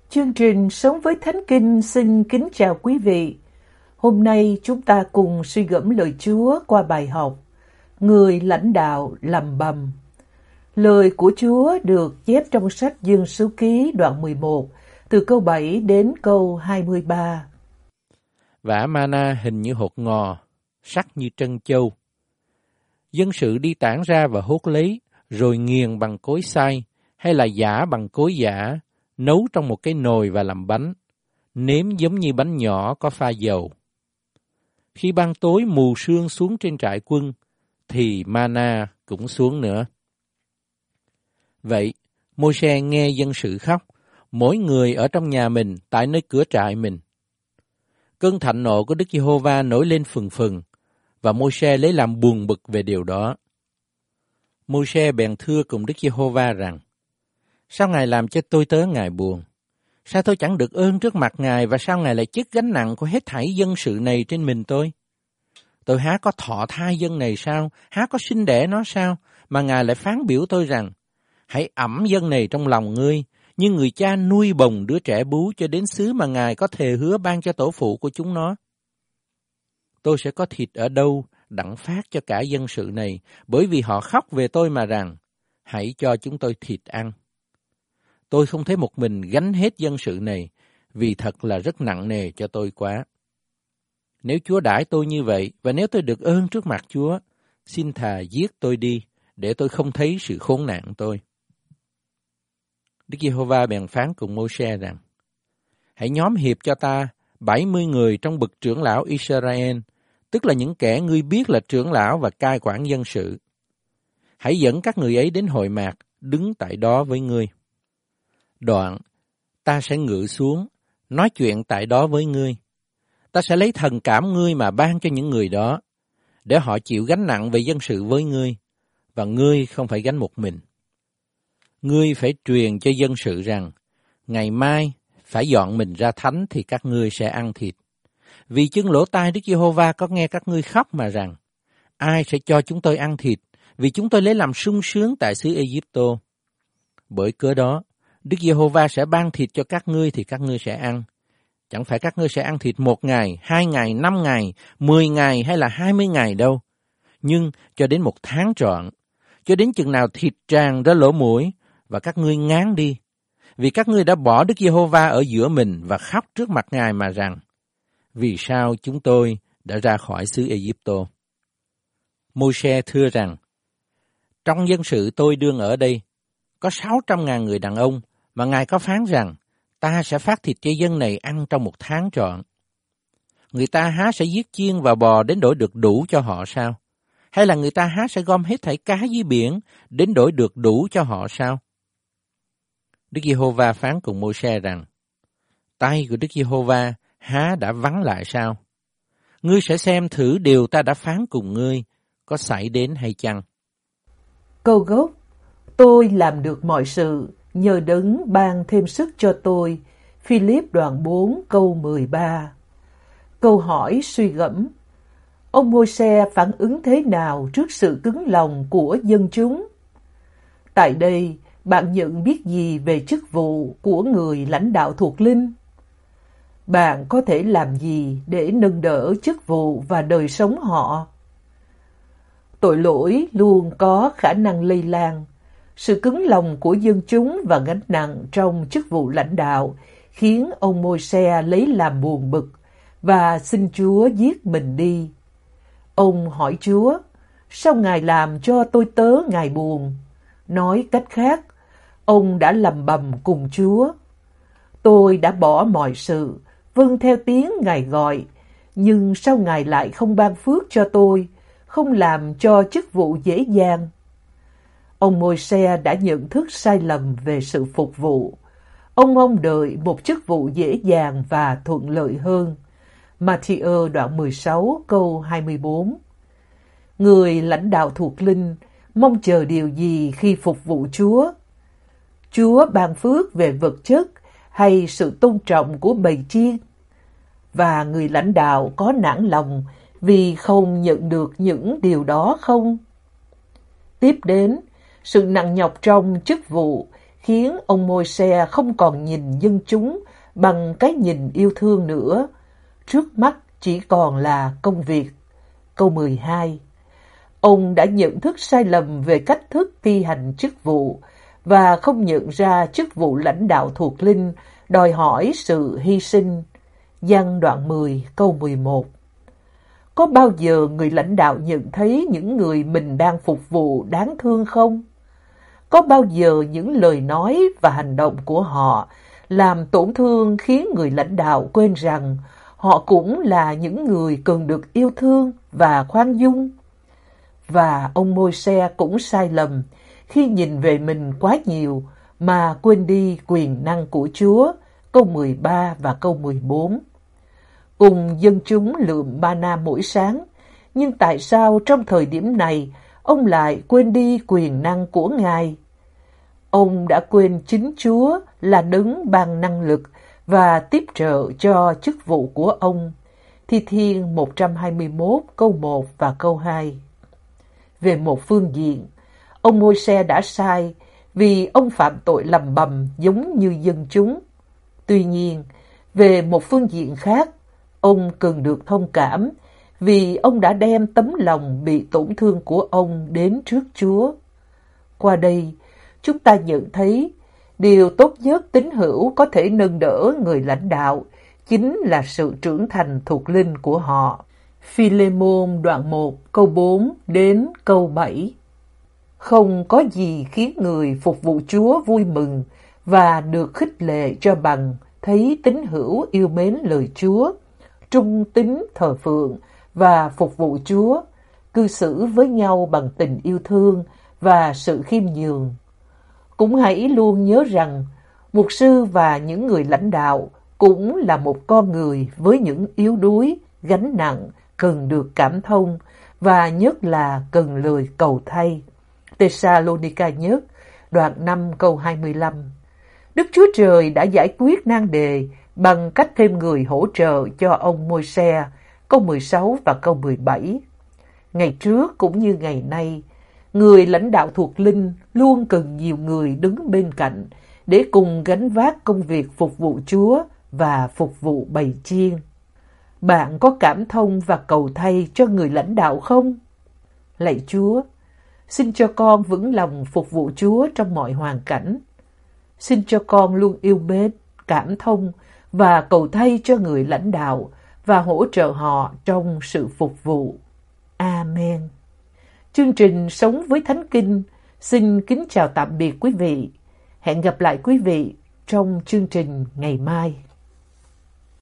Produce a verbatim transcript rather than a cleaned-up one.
Chương trình Sống với Thánh Kinh xin kính chào quý vị. Hôm nay chúng ta cùng suy gẫm lời Chúa qua bài học Người lãnh đạo lầm bầm. Lời của Chúa được chép trong sách Dương Số Ký đoạn mười một, từ câu bảy đến câu hai mươi ba. Vả mana hình như hột ngò, sắc như trân châu. Dân sự đi tản ra và hốt lấy, rồi nghiền bằng cối xay, hay là giã bằng cối giã, nấu trong một cái nồi và làm bánh, nếm giống như bánh nhỏ có pha dầu. Khi ban tối mù sương xuống trên trại quân, thì mana cũng xuống nữa. Vậy, Môi-se nghe dân sự khóc, mỗi người ở trong nhà mình tại nơi cửa trại mình. Cơn thạnh nộ của Đức Giê-hô-va nổi lên phừng phừng, và Môi-se lấy làm buồn bực về điều đó. Môi-se bèn thưa cùng Đức Giê-hô-va rằng: Sao Ngài làm cho tôi tớ Ngài buồn? Sao tôi chẳng được ơn trước mặt Ngài, và sao Ngài lại chức gánh nặng của hết thảy dân sự này trên mình tôi? Tôi há có thọ thai dân này sao? Há có sinh đẻ nó sao? Mà Ngài lại phán biểu tôi rằng: Hãy ẵm dân này trong lòng ngươi, như người cha nuôi bồng đứa trẻ bú cho đến xứ mà Ngài có thề hứa ban cho tổ phụ của chúng nó. Tôi sẽ có thịt ở đâu đặng phát cho cả dân sự này, bởi vì họ khóc về tôi mà rằng: Hãy cho chúng tôi thịt ăn. Tôi không thấy một mình gánh hết dân sự này, vì thật là rất nặng nề cho tôi quá. Nếu Chúa đãi tôi như vậy, và nếu tôi được ơn trước mặt Chúa, xin thà giết tôi đi, để tôi không thấy sự khốn nạn tôi. Đức Giê-hô-va bèn phán cùng Môi-se rằng: Hãy nhóm hiệp cho ta bảy mươi người trong bậc trưởng lão Israel, tức là những kẻ ngươi biết là trưởng lão và cai quản dân sự. Hãy dẫn các người ấy đến hội mạc, đứng tại đó với ngươi. Đoạn, ta sẽ ngự xuống, nói chuyện tại đó với ngươi. Ta sẽ lấy thần cảm ngươi mà ban cho những người đó, để họ chịu gánh nặng về dân sự với ngươi, và ngươi không phải gánh một mình. Ngươi phải truyền cho dân sự rằng, ngày mai phải dọn mình ra thánh thì các ngươi sẽ ăn thịt. Vì chứng lỗ tai Đức Giê-hô-va có nghe các ngươi khóc mà rằng, ai sẽ cho chúng tôi ăn thịt, vì chúng tôi lấy làm sung sướng tại xứ Ê-díp-tô. Bởi cớ đó, Đức Giê-hô-va sẽ ban thịt cho các ngươi thì các ngươi sẽ ăn. Chẳng phải các ngươi sẽ ăn thịt một ngày, hai ngày, năm ngày, mười ngày hay là hai mươi ngày đâu. Nhưng cho đến một tháng trọn, cho đến chừng nào thịt tràn ra lỗ mũi và các ngươi ngán đi. Vì các ngươi đã bỏ Đức Giê-hô-va ở giữa mình và khóc trước mặt Ngài mà rằng, vì sao chúng tôi đã ra khỏi xứ Ê-díp-tô? Môi-se thưa rằng, trong dân sự tôi đương ở đây, có sáu trăm ngàn người đàn ông, mà Ngài có phán rằng, ta sẽ phát thịt cho dân này ăn trong một tháng trọn. Người ta há sẽ giết chiên và bò đến đổi được đủ cho họ sao? Hay là người ta há sẽ gom hết thảy cá dưới biển đến đổi được đủ cho họ sao? Đức Giê-hô-va phán cùng Môi-se rằng, tay của Đức Giê-hô-va há đã vắng lại sao? Ngươi sẽ xem thử điều ta đã phán cùng ngươi có xảy đến hay chăng? Câu gốc: Tôi làm được mọi sự nhờ Đấng ban thêm sức cho tôi. Phi-líp đoạn bốn câu mười ba. Câu hỏi suy gẫm: ông Môi-se phản ứng thế nào trước sự cứng lòng của dân chúng? Tại đây, bạn nhận biết gì về chức vụ của người lãnh đạo thuộc linh? Bạn có thể làm gì để nâng đỡ chức vụ và đời sống họ? Tội lỗi luôn có khả năng lây lan. Sự cứng lòng của dân chúng và gánh nặng trong chức vụ lãnh đạo khiến ông Môi-se lấy làm buồn bực và xin Chúa giết mình đi. Ông hỏi Chúa, sao Ngài làm cho tôi tớ Ngài buồn? Nói cách khác, ông đã lầm bầm cùng Chúa. Tôi đã bỏ mọi sự, vâng theo tiếng Ngài gọi, nhưng sao Ngài lại không ban phước cho tôi, không làm cho chức vụ dễ dàng? Ông Môi-se đã nhận thức sai lầm về sự phục vụ. Ông mong đợi một chức vụ dễ dàng và thuận lợi hơn. Ma-thi-ơ đoạn mười sáu câu hai mươi bốn. Người lãnh đạo thuộc linh mong chờ điều gì khi phục vụ Chúa? Chúa ban phước về vật chất hay sự tôn trọng của bầy chiên? Và người lãnh đạo có nản lòng vì không nhận được những điều đó không? Tiếp đến, sự nặng nhọc trong chức vụ khiến ông Môi-se không còn nhìn dân chúng bằng cái nhìn yêu thương nữa. Trước mắt chỉ còn là công việc. Câu mười hai. Ông đã nhận thức sai lầm về cách thức thi hành chức vụ và không nhận ra chức vụ lãnh đạo thuộc linh đòi hỏi sự hy sinh. Giăng đoạn mười câu mười một. Có bao giờ người lãnh đạo nhận thấy những người mình đang phục vụ đáng thương không? Có bao giờ những lời nói và hành động của họ làm tổn thương khiến người lãnh đạo quên rằng họ cũng là những người cần được yêu thương và khoan dung? Và ông Môi-se cũng sai lầm khi nhìn về mình quá nhiều mà quên đi quyền năng của Chúa, câu mười ba và câu mười bốn. Cùng dân chúng lượm ma-na mỗi sáng, nhưng tại sao trong thời điểm này ông lại quên đi quyền năng của Ngài? Ông đã quên chính Chúa là đấng ban năng lực và tiếp trợ cho chức vụ của ông. Thi Thiên một trăm hai mươi mốt câu một và câu hai. Về một phương diện, ông Môi-se đã sai vì ông phạm tội lầm bầm giống như dân chúng. Tuy nhiên, về một phương diện khác, ông cần được thông cảm vì ông đã đem tấm lòng bị tổn thương của ông đến trước Chúa. Qua đây, chúng ta nhận thấy điều tốt nhất tín hữu có thể nâng đỡ người lãnh đạo chính là sự trưởng thành thuộc linh của họ. Phi-lê-môn đoạn một câu bốn đến câu bảy. Không có gì khiến người phục vụ Chúa vui mừng và được khích lệ cho bằng thấy tín hữu yêu mến lời Chúa, trung tín thờ phượng và phục vụ Chúa, cư xử với nhau bằng tình yêu thương và sự khiêm nhường. Cũng hãy luôn nhớ rằng, mục sư và những người lãnh đạo cũng là một con người với những yếu đuối, gánh nặng, cần được cảm thông và nhất là cần lời cầu thay. Tê-sa-lô-ni-ca nhất, đoạn năm câu hai mươi lăm. Đức Chúa Trời đã giải quyết nan đề bằng cách thêm người hỗ trợ cho ông Môi-se, câu mười sáu và câu mười bảy. Ngày trước cũng như ngày nay, người lãnh đạo thuộc linh luôn cần nhiều người đứng bên cạnh để cùng gánh vác công việc phục vụ Chúa và phục vụ bầy chiên. Bạn có cảm thông và cầu thay cho người lãnh đạo không? Lạy Chúa, xin cho con vững lòng phục vụ Chúa trong mọi hoàn cảnh. Xin cho con luôn yêu mến, cảm thông và cầu thay cho người lãnh đạo và hỗ trợ họ trong sự phục vụ. Amen. Chương trình Sống với Thánh Kinh xin kính chào tạm biệt quý vị. Hẹn gặp lại quý vị trong chương trình ngày mai.